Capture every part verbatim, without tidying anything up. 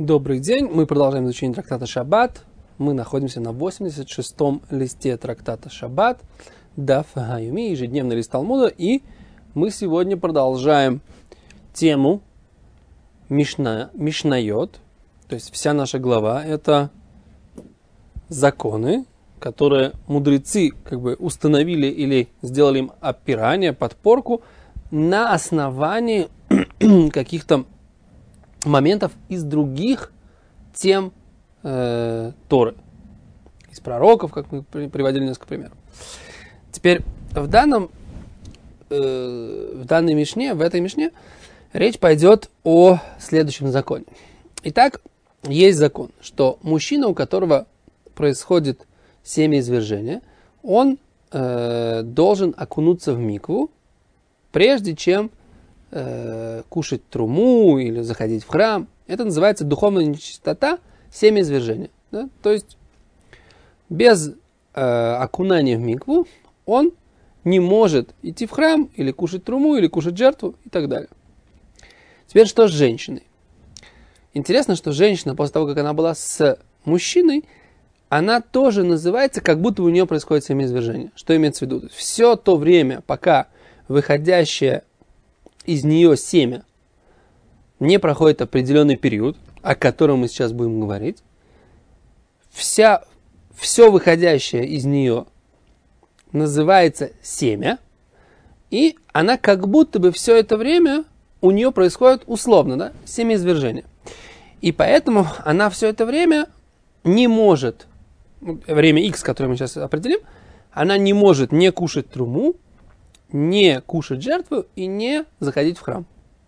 Добрый день, мы продолжаем изучение трактата Шаббат. Мы находимся на восемьдесят шестом листе трактата Шаббат, Даф Гаюми, ежедневный лист Талмуда, и мы сегодня продолжаем тему Мишна, Мишнайот, то есть вся наша глава – это законы, которые мудрецы как бы установили или сделали им опирание, подпорку на основании каких-то моментов из других тем э, Торы, из пророков, как мы приводили несколько примеров. Теперь в данном, э, в данной мишне, в этой мишне речь пойдет о следующем законе. Итак, есть закон, что мужчина, у которого происходит семяизвержение, он э, должен окунуться в микву, прежде чем кушать труму или заходить в храм. Это называется духовная нечистота, семяизвержения. Да? То есть без э, окунания в микву он не может идти в храм или кушать труму, или кушать жертву и так далее. Теперь что с женщиной? Интересно, что женщина, после того, как она была с мужчиной, она тоже называется, как будто у нее происходит семяизвержение. Что имеется в виду? Все то время, пока выходящее из нее семя не проходит определенный период, о котором мы сейчас будем говорить, вся, все выходящее из нее называется семя, и она как будто бы все это время у нее происходит условно, да, семяизвержение. И поэтому она все это время не может, время X, которое мы сейчас определим, она не может не кушать труму, не кушать жертву и не заходить в храм.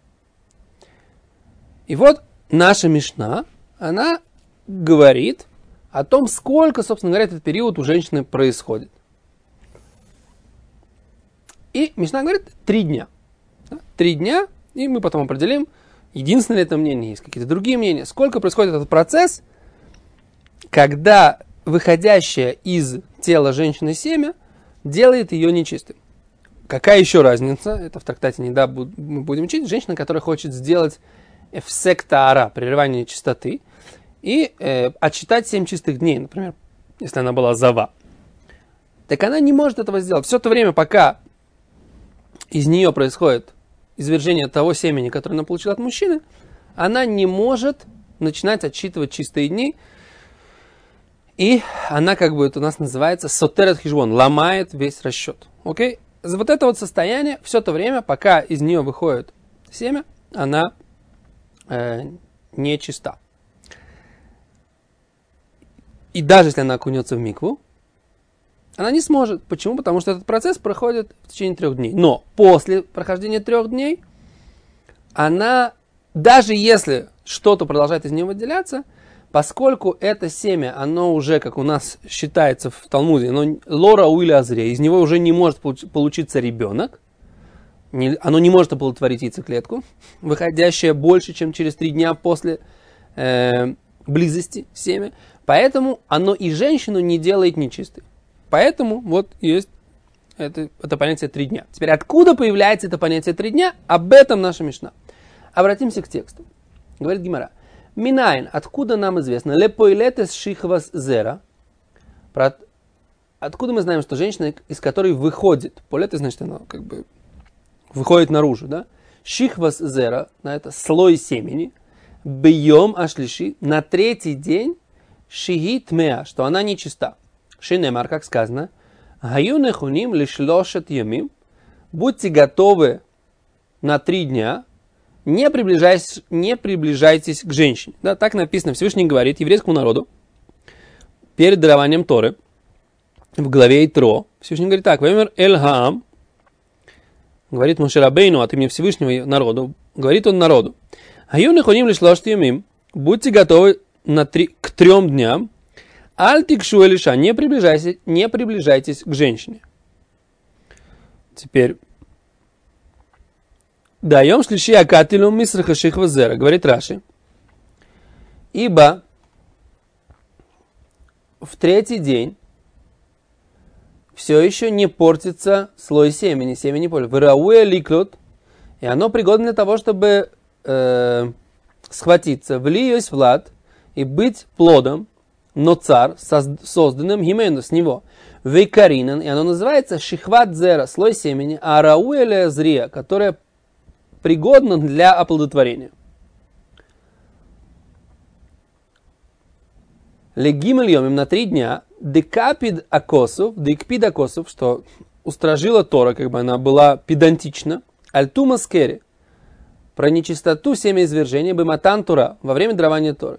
И вот наша мишна, она говорит о том, сколько, собственно говоря, этот период у женщины происходит. И мишна говорит три дня. Три дня, и мы потом определим, единственное ли это мнение, есть какие-то другие мнения, сколько происходит этот процесс, когда выходящее из тела женщины семя делает ее нечистой. Какая еще разница? Это в трактате не да, мы будем учить. Женщина, которая хочет сделать эфсек таара, прерывание чистоты, и э, отсчитать семь чистых дней, например, если она была зава. Так она не может этого сделать. Все то время, пока из нее происходит извержение того семени, которое она получила от мужчины, она не может начинать отсчитывать чистые дни. И она, как бы это у нас называется, сотерет хижбон, ломает весь расчет. Окей? Вот это вот состояние, все то время, пока из нее выходит семя, она э, не чиста. И даже если она окунется в микву, она не сможет. Почему? Потому что этот процесс проходит в течение трех дней. Но после прохождения трех дней, она, даже если что-то продолжает из нее выделяться, поскольку это семя, оно уже, как у нас считается в Талмуде, оно лора уили азре, из него уже не может получиться ребенок, не, оно не может оплодотворить яйцеклетку, выходящая больше, чем через три дня после э, близости семя, поэтому оно и женщину не делает нечистой. Поэтому вот есть это, это понятие три дня. Теперь откуда появляется это понятие три дня? Об этом наша мишна. Обратимся к тексту. Говорит Гемара. Минайн, откуда нам известно? Лепойлетес шихвас зера. Откуда мы знаем, что женщина, из которой выходит, полета, значит, она как бы выходит наружу, да? Шихвас зера, на это слой семени, бьем ашлиши, на третий день, шиги тмеа, что она нечиста. Шинемар, как сказано, гаю нехуним лишлошет ямим, будьте готовы на три дня, Не приближайтесь, не приближайтесь к женщине. Да, так написано, Всевышний говорит еврейскому народу перед дарованием Торы в главе Итро. Всевышний говорит так: «Вэмер эль хаам», говорит Моше Рабейну от имени Всевышнего народу, говорит он народу: «Гаю нехуним лишлошет ямим, будьте готовы на три, к трем дням, аль тикшу элиша, не приближайтесь, не приближайтесь к женщине». Теперь даем шлиши акатилу мисраха шихва зера, говорит Раши. Ибо в третий день все еще не портится слой семени, семени поля. Вырауя ликлот, и оно пригодно для того, чтобы э, схватиться, влиять влад и быть плодом, но цар, созданным гимену с него, вейкаринан, и оно называется шихват зера, слой семени, а рауэля зрия, которое пригодно для оплодотворения. Легимель йомим на три дня, декапид акосов, декпид акосов, что устражила Тора, как бы она была педантична, альтума скери, про нечистоту семяизвержения, бематан Тора, во время дарования Торы.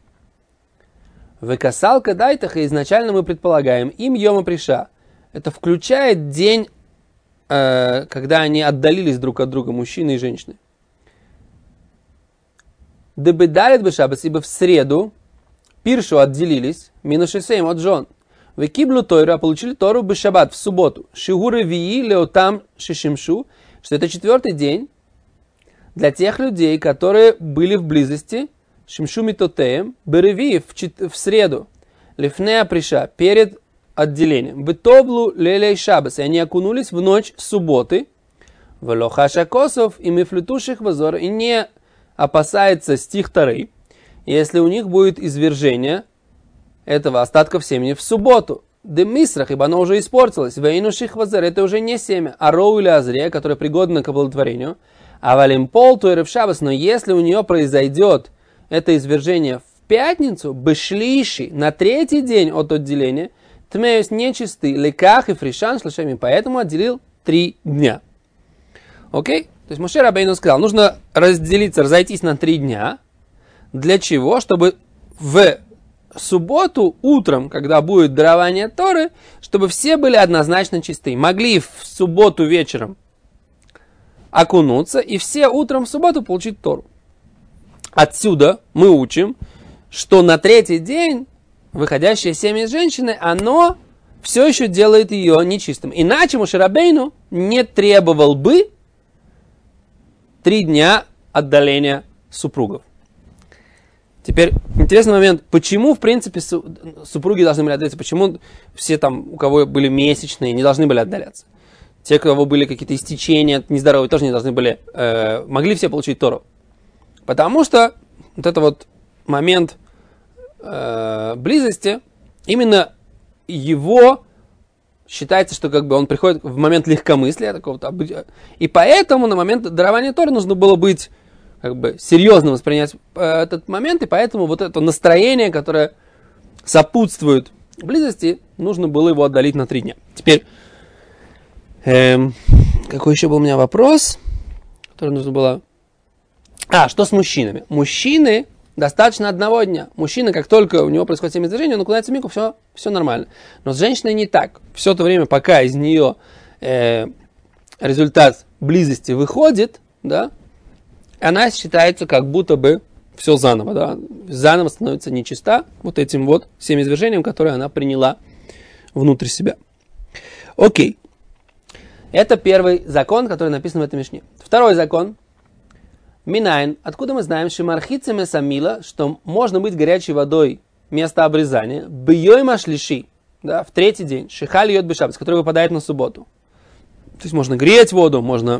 Векасалка дайтаха, изначально мы предполагаем, им йома приша. Это включает день, э, когда они отдалились друг от друга, мужчины и женщины. Дебедалит бешабас, ибо в среду пиршу отделились, минушесейм от жен. Векиблу тойра, получили Тору бешабат, в субботу. Шигуры вии леотам шишимшу, что это четвертый день для тех людей, которые были в близости, шимшу митотеем, береви в, в среду, лифнея приша, перед отделением. Бетоблу лелей шабас, и они окунулись в ночь субботы, велохаша косов и мифлютуших вазор, и не опасается стих Торы, если у них будет извержение этого остатков семени в субботу. Демисрах, ибо оно уже испортилось. Вейнуших вазер, это уже не семя, а роу или азрия, которое пригодно к оплодотворению. А валимпол туэрев шабас, но если у нее произойдет это извержение в пятницу, бешлиши, на третий день от отделения, тмеюс нечистый, леках и фришан шлашами, поэтому отделил три дня. Окей? То есть Моше Рабейну сказал, нужно разделиться, разойтись на три дня. Для чего? Чтобы в субботу утром, когда будет дарование Торы, чтобы все были однозначно чистые. Могли в субботу вечером окунуться и все утром в субботу получить Тору. Отсюда мы учим, что на третий день выходящее семя из женщины, оно все еще делает ее нечистым. Иначе Моше Рабейну не требовал бы три дня отдаления супругов. Теперь интересный момент, почему, в принципе, супруги должны были отдаляться, почему все там, у кого были месячные, не должны были отдаляться. Те, у кого были какие-то истечения нездоровые, тоже не должны были, э, могли все получить Тору. Потому что вот это вот момент э, близости, именно его считается, что как бы он приходит в момент легкомыслия, такого-то, и поэтому на момент дарования Торы нужно было быть как бы серьезно воспринять э, этот момент, и поэтому вот это настроение, которое сопутствует близости, нужно было его отдалить на три дня. Теперь, эм, какой еще был у меня вопрос, который нужно было... А, что с мужчинами? Мужчины достаточно одного дня. Мужчина, как только у него происходит семяизвержение, он окунается в мику, все, все нормально. Но с женщиной не так. Все то время, пока из нее э, результат близости выходит, да, она считается как будто бы все заново, да, заново становится нечиста вот этим вот семяизвержением, которое она приняла внутрь себя. Окей. Это первый закон, который написан в этой мишне. Второй закон. Минайн. Откуда мы знаем, шимархицами самила, что можно быть горячей водой место обрезания, бьёй машлиши, да, в третий день, шихаль йод бешабас, который выпадает на субботу. То есть можно греть воду, можно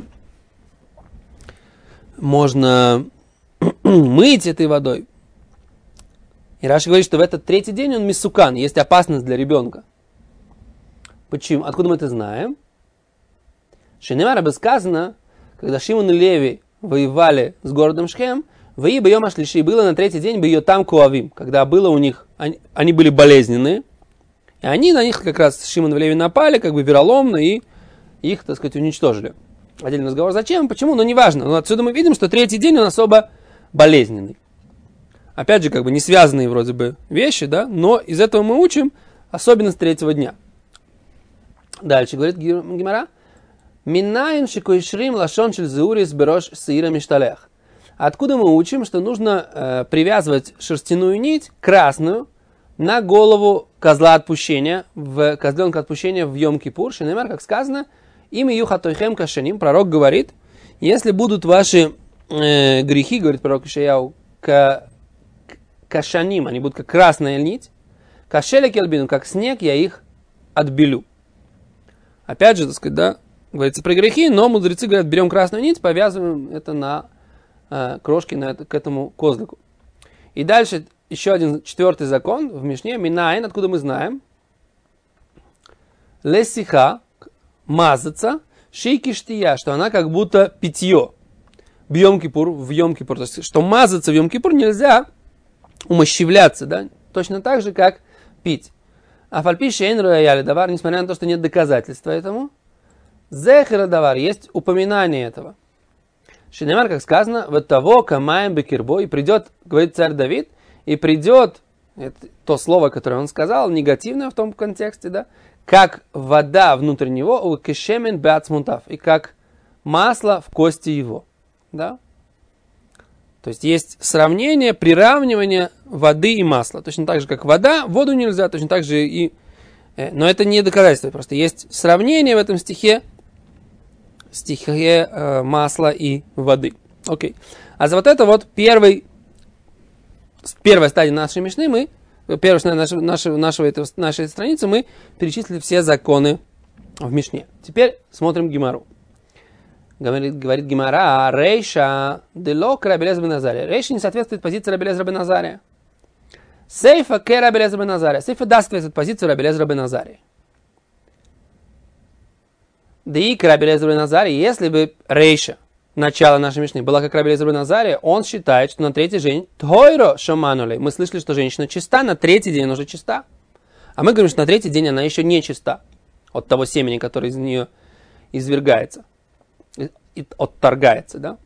можно мыть этой водой. И Раши говорит, что в этот третий день он мисукан, есть опасность для ребенка. Почему? Откуда мы это знаем? Шенемар бы сказано, когда Шимон и Леви воевали с городом Шхем, вои бьем ашлиши, было на третий день бьё там куавим, когда было у них, они, они были болезненные, и они на них как раз Шимон и Леви напали, как бы вероломно, и их, так сказать, уничтожили. Отдельный разговор, зачем, почему, но неважно. Но отсюда мы видим, что третий день он особо болезненный. Опять же, как бы не связанные вроде бы вещи, да, но из этого мы учим особенность третьего дня. Дальше говорит Гемара. Минаин шикуишрим лашон шель зеурис берош сеира мишталех. Откуда мы учим, что нужно э, привязывать шерстяную нить, красную, на голову козла отпущения, в козленка отпущения в Йом-Кипур, шинемар, как сказано, имя юхатойхем кашаним, пророк говорит, если будут ваши э, грехи, говорит пророк Ишаяу, к, кашаним, они будут как красная нить, кашеля келбину, как снег, я их отбелю. Опять же, так сказать, да, говорится про грехи, но мудрецы говорят, берем красную нить, повязываем это на э, крошки на это, к этому козлику. И дальше еще один четвертый закон в Мишне. Минайн, откуда мы знаем. Лесиха, мазаться, шейки штия, что она как будто питье. В Йом-Кипур, в Йом-Кипур. То есть, что мазаться в Йом-Кипур нельзя умощевляться, да? Точно так же, как пить. А фальпи шейн рояли давар, несмотря на то, что нет доказательства этому, зехера давар, есть упоминание этого. Шинемар, как сказано, вот того камаем бекирбо, и придет, говорит царь Давид, и придет, это то слово, которое он сказал, негативное в том контексте, да, как вода внутрь него, у кешемен беацмунтав, и как масло в кости его, да. То есть есть сравнение, приравнивание воды и масла. Точно так же, как вода, воду нельзя, точно так же и... Но это не доказательство, просто есть сравнение в этом стихе, стихе э, масла и воды. Окей. А за вот это вот первый, первая стадия нашей Мишны, мы, первая стадия нашей, нашей, нашей, этого, нашей страницы, мы перечислили все законы в Мишне. Теперь смотрим Гемару. Говорит, говорит Гемара, Рейша дело к Раби Элиэзер бен Азария. Рейша не соответствует позиции Раби Элиэзера бен Азария. Сейфа к Раби Элиэзер бен Азария. Сейфа даст соответствует позицию Раби Элиэзера бен Азария. Да и к Раби Элиэзеру бен Азария, если бы Рейша, начало нашей Мишны, была как Раби Элиэзер бен Азария, он считает, что на третий день тойро шаманули. Мы слышали, что женщина чиста, на третий день она уже чиста. А мы говорим, что на третий день она еще не чиста от того семени, которое из нее извергается. И отторгается, да?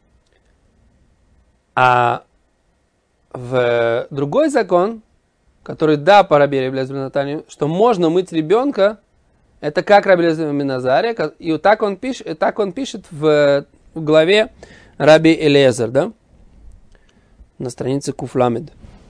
А в другой закон, который да, по Раби Элиэзеру бен Азарию, что можно мыть ребенка, это как Раби Элиэзер бен Азария, и так он пишет, так он пишет в, в главе Раби Элиэзер, да? На странице Куфламед.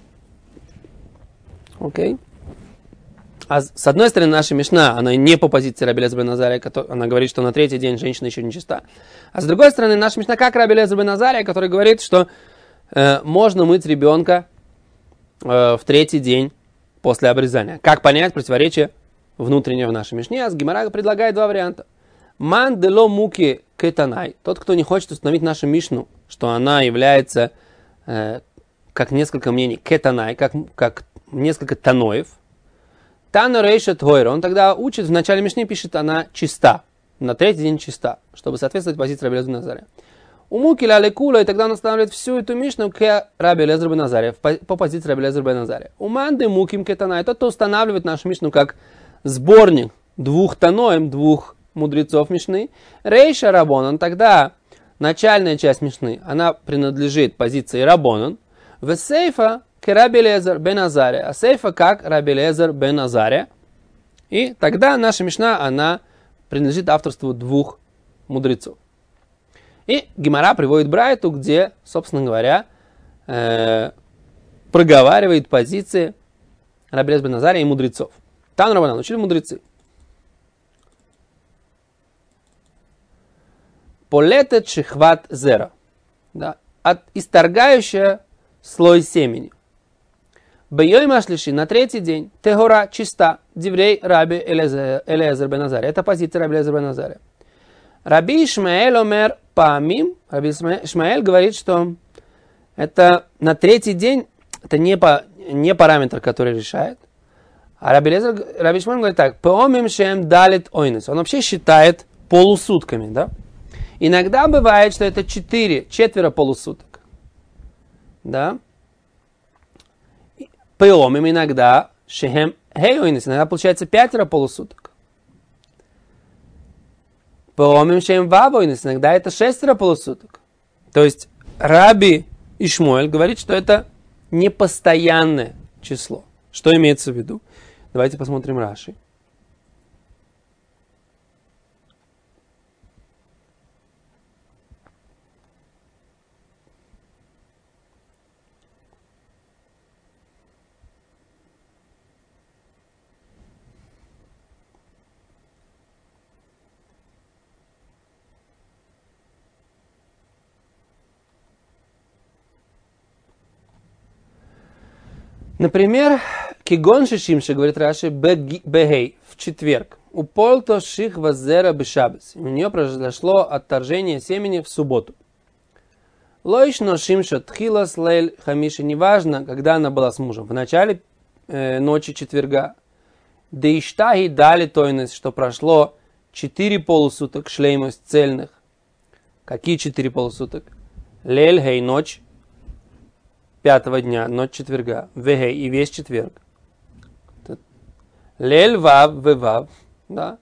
Окей? А с одной стороны, наша Мишна, она не по позиции Раби Элиэзер бен Азария, она говорит, что на третий день женщина еще не чиста. А с другой стороны, наша Мишна как Раби Элиэзер бен Азария, который говорит, что э, можно мыть ребенка э, в третий день после обрезания. Как понять противоречие внутреннее в нашей Мишне? А с Гемара предлагает два варианта. Ман дело муки кетанай. Тот, кто не хочет установить нашу Мишну, что она является, э, как несколько мнений, кетанай, как, как несколько таноев. Тана рейша тойра. Он тогда учит, в начале Мишны пишет, она чиста. На третий день чиста, чтобы соответствовать позиции Раби Элиэзера бен Азария. У мукиля лекула, и тогда он устанавливает всю эту Мишну к Раби Элиэзеру бен Азария, по позиции Раби Элиэзера бен Азария. У манды муким кетанай. Тот, кто устанавливает нашу Мишну как сборник двух таноем, двух мудрецов Мишны. Рейша Рабонан. Тогда начальная часть Мишны, она принадлежит позиции Рабонан. В сейфа к Раби Элиэзер бен Азария. А сейфа как Раби Элиэзер бен Азария. И тогда наша Мишна, она принадлежит авторству двух мудрецов. И Гемара приводит Брайту, где, собственно говоря, э, проговаривает позиции Раби Элиэзера бен Азария и мудрецов. Тан Рабанан, учили мудрецы. Полетет шихват зера. Да, от исторгающая слой семени. Бейой машлиши, на третий день, тегора чиста, диврей Раби Элиэзер бен Азария. Это позиция Раби Элиэзера бен Азария. Раби Ишмаэль омер паамим. Раби Ишмаэль говорит, что это на третий день, это не, по, не параметр, который решает. А Раби Элиэзер, Раби Ишмаэль говорит так, паомим шем далит ойнес. Он вообще считает полусутками, да? Иногда бывает, что это четыре, четверо полусуток. Да? Пеомим иногда шехем хейойнес. Иногда получается пятеро полусуток. Пеомим шехем вавойнес. Иногда это шестеро полусуток. То есть Раби Ишмаэль говорит, что это непостоянное число. Что имеется в виду? Давайте посмотрим Раши. Например, кигон шишимши, говорит Раши, бегей, в четверг. У полто ших вазера бешабес. У нее произошло отторжение семени в субботу. Лойшно шимшо тхилас лейль хамиши. Неважно, когда она была с мужем. В начале э, ночи четверга. Дейштаги дали тойность, что прошло четыре полусуток шлеймос цельных. Какие четыре полусуток? Лель гей ночь пятого дня, ночь четверга. Вегей и весь четверг. Лель вав вевав. Да.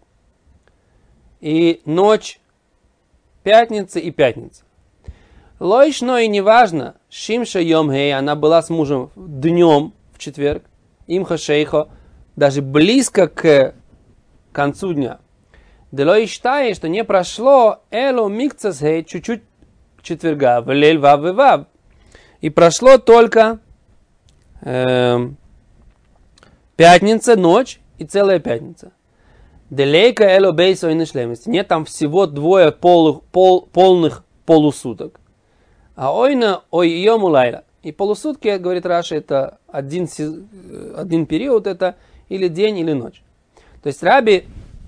И ночь пятницы и пятница. Лойшно и неважно, шимша йом гей, она была с мужем днем в четверг, имха шейхо, даже близко к концу дня. Делой считает, что не прошло эло микцас гей, чуть-чуть четверга, в лель вав вав, и прошло только э, пятница, ночь и целая пятница. Делейка эло бейсо и нешлемости. Нет там всего двое полых, пол, полных полусуток. А ойна ой йому лайла. И полусутки, говорит Раши, это один, один период, это или день, или ночь. То есть Раби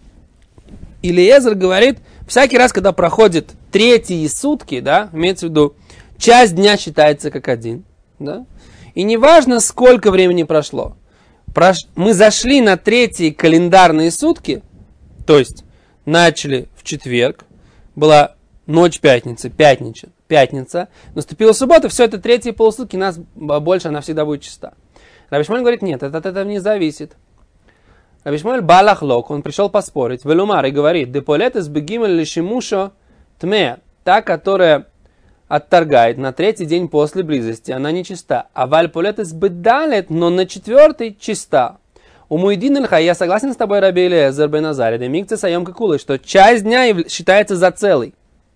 Илиезер говорит, всякий раз, когда проходит третьи сутки, да, имеется в виду, часть дня считается как один, да, и неважно, сколько времени прошло. Прош... Мы зашли на третьи календарные сутки, то есть начали в четверг, была ночь пятницы, пятница, пятница, наступила суббота, все это третьи полусутки, нас больше, она всегда будет чиста. Раби Шмуэль говорит, нет, это от этого не зависит. Раби Шмуэль балахлок, он пришел поспорить, велумар, и говорит, деполетес бегимель лишимушо тме, та, которая отторгает на третий день после близости, она не чиста. А вальполетес бедалет, но на четвертый чиста. У Муидин Ильха, я согласен с тобой, Раби Элиэзер бен Азария, демикце саем какулы, что часть дня считается за целый.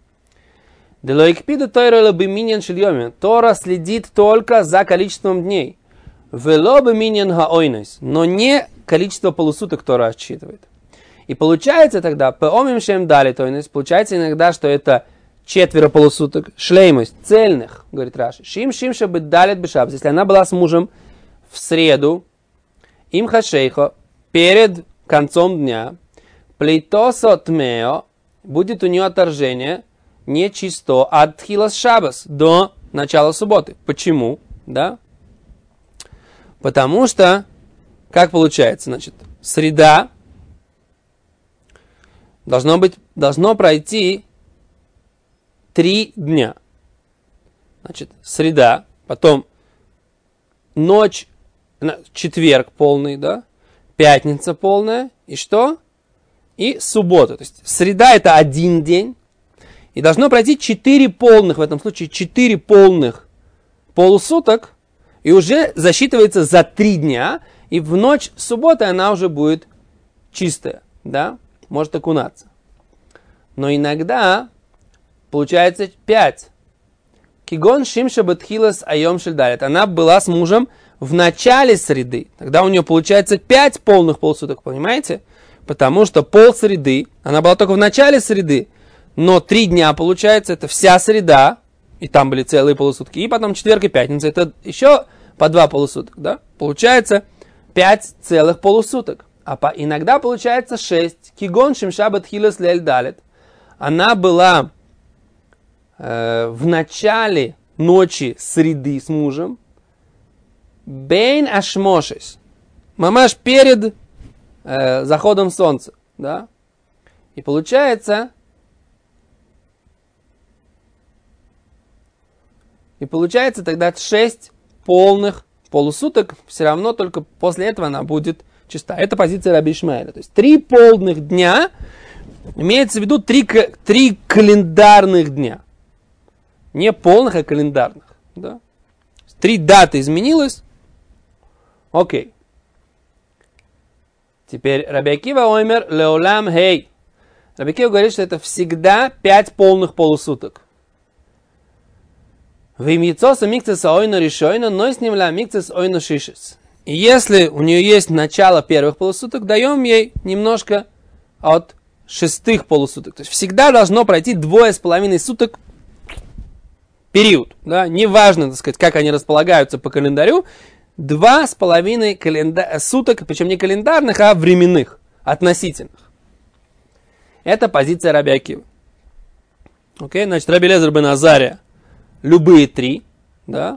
Делоикпида тойра бы миньян шильоми. Тора следит только за количеством дней. Вело бы миньян хаойнес, но не количество полусуток Тора отсчитывает. И получается тогда, пеомим шем дали тойнес, получается иногда, что это четверо полусуток, шлеймость, цельных, говорит Раши. Шим шим шабы далит бешабс. Если она была с мужем в среду, им хашейхо, перед концом дня, плейтосо тмео, будет у нее отторжение, нечисто от хилас шабас до начала субботы. Почему? Да? Потому что, как получается, значит, среда должно быть, должно пройти три дня. Значит, среда, потом ночь, четверг полный, да, пятница полная, и что? И суббота. То есть среда это один день, и должно пройти четыре полных, в этом случае четыре полных полусуток, и уже засчитывается за три дня, и в ночь субботы она уже будет чистая, да, может окунаться. Но иногда получается пять. Кигон шимша бетхилас айом шельдалит. Она была с мужем в начале среды. Тогда у нее получается пять полных полсуток, понимаете? Потому что пол среды, она была только в начале среды, но три дня получается, это вся среда, и там были целые полусутки, и потом четверг и пятница, это еще по два полусуток, да? Получается пять целых полусуток. А по, иногда получается шесть. Кигон шимша бетхилас лель далит. Она была э, в начале ночи среды с мужем, бейн ашмошес, мамаш перед э, заходом солнца, да? И получается, и получается тогда шесть полных полусуток, все равно только после этого она будет чиста. Это позиция Раби Ишмаэля. То есть три полных дня, имеется в виду три, три календарных дня. Не полных, а календарных. Да? Три даты изменилось. Окей. Теперь Раби Акива оймер леолам хей. Раби Акива говорит, что это всегда пять полных полусуток. Вимьецоса микцес ойно решойно, но с ним ла микцес ойно шишес. И если у нее есть начало первых полусуток, даем ей немножко от шестых полусуток. То есть всегда должно пройти двое с половиной суток период. Да? Неважно, так сказать, как они располагаются по календарю. Два с половиной календа... суток, причем не календарных, а временных, относительных. Это позиция Раби Акивы. Окей, значит, Раби Элиэзер бен Азария любые три, да,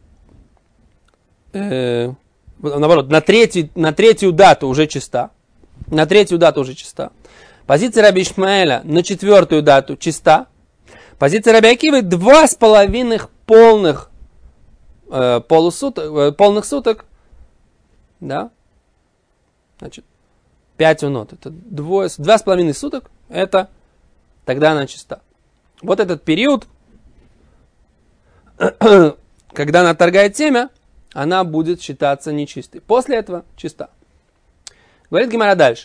э, наоборот, на третью, на третью дату уже чиста, на третью дату уже чиста. Позиция Раби Ишмаэля на четвертую дату чиста. Позиция Раби Акивы два с половиной полных э, полусуток, э, полных суток, да, значит, пять унот, это двое, два с половиной суток, это тогда она чиста. Вот этот период, когда она торгает семя, она будет считаться нечистой. После этого чиста. Говорит Гемара дальше.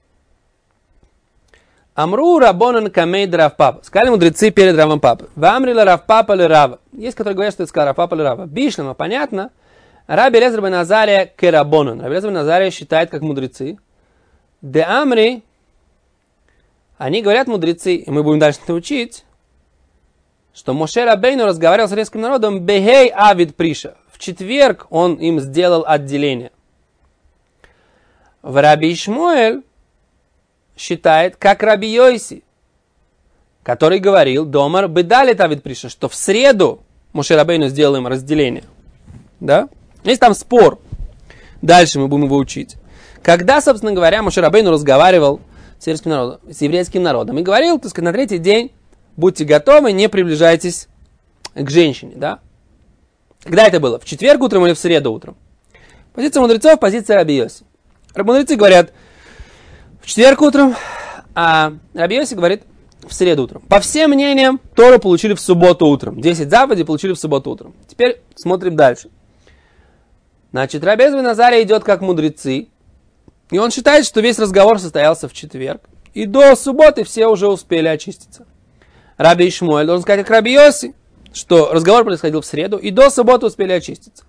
Амру рабонан камейд Рав Папа. Сказали мудрецы перед Равом Папой. Вамрила Рав Папа ли Рава. Есть, которые говорят, что это сказал Рав Папа ли Рава. Бишлема, понятно. Раби Элиэзер бен Азария керабонан. Раби Элиэзер бен Азария считает, как мудрецы. Де Амри, они говорят, мудрецы, и мы будем дальше это учить, что Моше Рабейну разговаривал с еврейским народом бехей авид приша. В четверг он им сделал отделение. В Раби Ишмуэль считает, как Раби Йоси, который говорил, Домар бедалит авид приша, что в среду Моше Рабейну сделал им разделение. Да? Есть там спор. Дальше мы будем его учить. Когда, собственно говоря, Моше Рабейну разговаривал с еврейским народом, с еврейским народом и говорил, так сказать, на третий день, будьте готовы, не приближайтесь к женщине, да? Когда это было? В четверг утром или в среду утром? Позиция мудрецов, позиция Раби Йоси. Мудрецы говорят в четверг утром, а Раби Йоси говорит в среду утром. По всем мнениям, Тору получили в субботу утром. десять заповедей получили в субботу утром. Теперь смотрим дальше. Значит, Раби Элиэзер бен Азария идет как мудрецы, и он считает, что весь разговор состоялся в четверг, и до субботы все уже успели очиститься. Раби Ишмуэль должен сказать, как Раби Йоси, что разговор происходил в среду, и до субботы успели очиститься.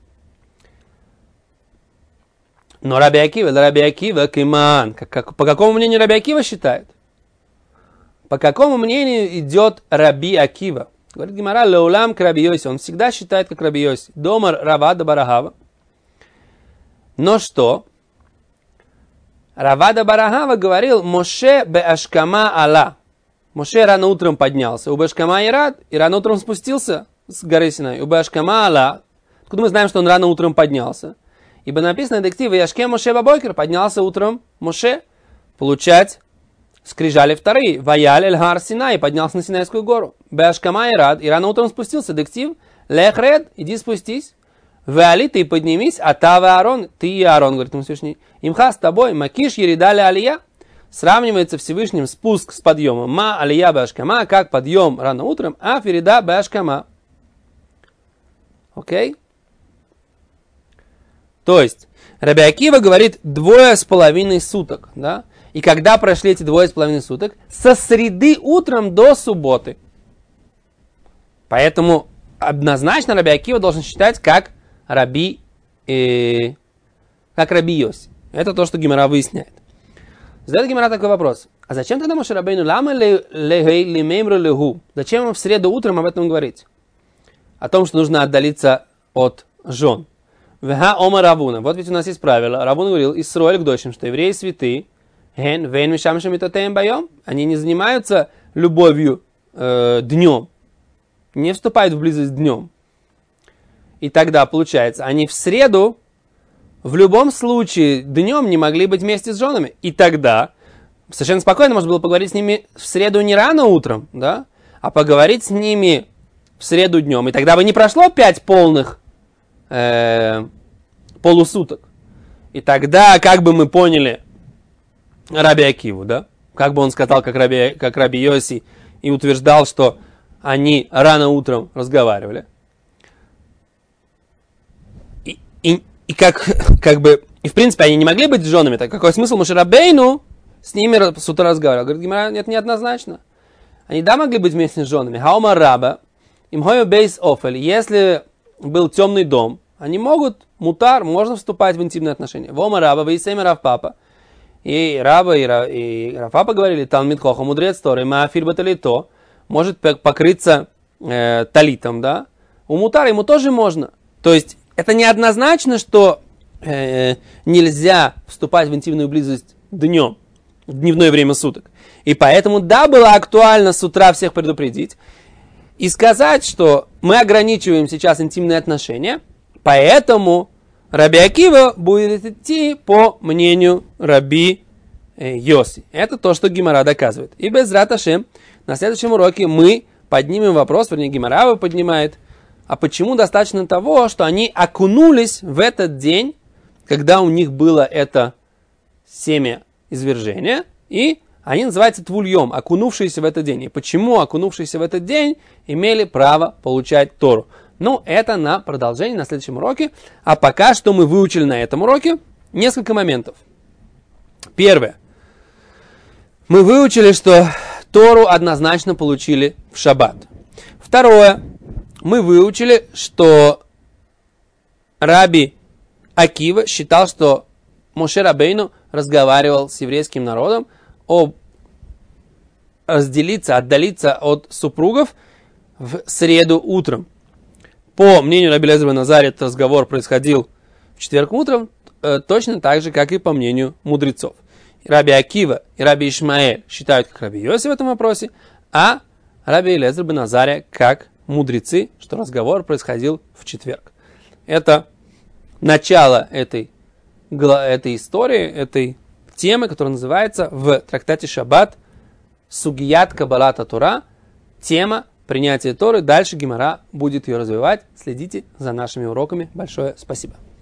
Но Раби Акива, да Раби Акива, киман, как, как, по какому мнению Раби Акива считает? По какому мнению идет Раби Акива? Говорит Гемара, леулам к Раби Йоси, он всегда считает, как Раби Йоси. Домар Равада Барахава. Но что? Равада Барахава говорил, Моше бе ашкама ала. Моше рано утром поднялся. У Башкама Ирад, и рано утром спустился с горы Синай. У Башкама ала. Откуда мы знаем, что он рано утром поднялся? Ибо написано в дективе Яшке Моше Бабойкер, поднялся утром Моше получать скрижали вторые. Ваяль эль гар Синай, поднялся на Синайскую гору. Башкама Ирад, и рано утром спустился. Дектив Лехред, иди спустись. Вали, ты поднимись, а Тава Аарон, ты и Аарон, говорит ему Всевышний. Имха с тобой, макиш еридали алия. Сравнивается Всевышним спуск с подъемом. Ма алия башкама, как подъем рано утром, а ферида башкама. Окей? То есть, Раби Акива говорит двое с половиной суток, да? И когда прошли эти двое с половиной суток? Со среды утром до субботы. Поэтому однозначно Раби Акива должен считать как Раби, э, как Раби Йоси. Это то, что Гемара выясняет. Задает Гемара такой вопрос. А зачем тогда Моше Рабейну лама лемеймру леху? Зачем ему в среду утром об этом говорить? О том, что нужно отдалиться от жен. Веха ома Равуна. Вот ведь у нас есть правило. Равун говорил, Исроэль к дочим, что евреи святые, ген вен мишамшем итотеем боем, они не занимаются любовью э, днем, не вступают в близость днем. И тогда, получается, они в среду в любом случае днем не могли быть вместе с женами. И тогда совершенно спокойно можно было поговорить с ними в среду не рано утром, да, а поговорить с ними в среду днем. И тогда бы не прошло пять полных э, полусуток. И тогда, как бы мы поняли Раби Акиву, да, как бы он сказал, как Раби, как Раби Йоси, и утверждал, что они рано утром разговаривали. И, и, и как, как бы, и в принципе они не могли быть женами, так какой смысл Моше Рабейну с ними с утра разговаривал? Говорит, Гемара, нет, неоднозначно. Они да могли быть вместе с женами. Хаума раба, им хою бейс офель, если был темный дом, они могут, мутар, можно вступать в интимные отношения. Вома раба, вейсейм Рав Папа. И раба, и, Ра, и Рав Папа говорили, талмид хоха, мудрец Торы, маафир баталито, может покрыться э, талитом, да? У мутара ему тоже можно. То есть, это неоднозначно, что э, нельзя вступать в интимную близость днем, в дневное время суток. И поэтому, да, было актуально с утра всех предупредить и сказать, что мы ограничиваем сейчас интимные отношения, поэтому Раби Акива будет идти по мнению Раби Йоси. Это то, что Гемара доказывает. И Безрат Ашем на следующем уроке мы поднимем вопрос, вернее, Гемара его поднимает, а почему достаточно того, что они окунулись в этот день, когда у них было это семя извержения, и они называются твульем, окунувшиеся в этот день. И почему окунувшиеся в этот день имели право получать Тору? Ну, это на продолжение, на следующем уроке. А пока что мы выучили на этом уроке несколько моментов. Первое. Мы выучили, что Тору однозначно получили в шаббат. Второе. Мы выучили, что Раби Акива считал, что Моше Рабейну разговаривал с еврейским народом об разделиться, отдалиться от супругов в среду утром. По мнению Раби Элиэзера бен Азария, этот разговор происходил в четверг утром, э, точно так же, как и по мнению мудрецов. И Раби Акива и Раби Ишмаэль считают, как Раби Йоси в этом вопросе, а Раби Элиэзер бен Азария как мудрецы, что разговор происходил в четверг. Это начало этой, этой истории, этой темы, которая называется в трактате Шаббат Сугият Кабалата Тора, тема принятия Торы. Дальше Гемара будет ее развивать. Следите за нашими уроками. Большое спасибо.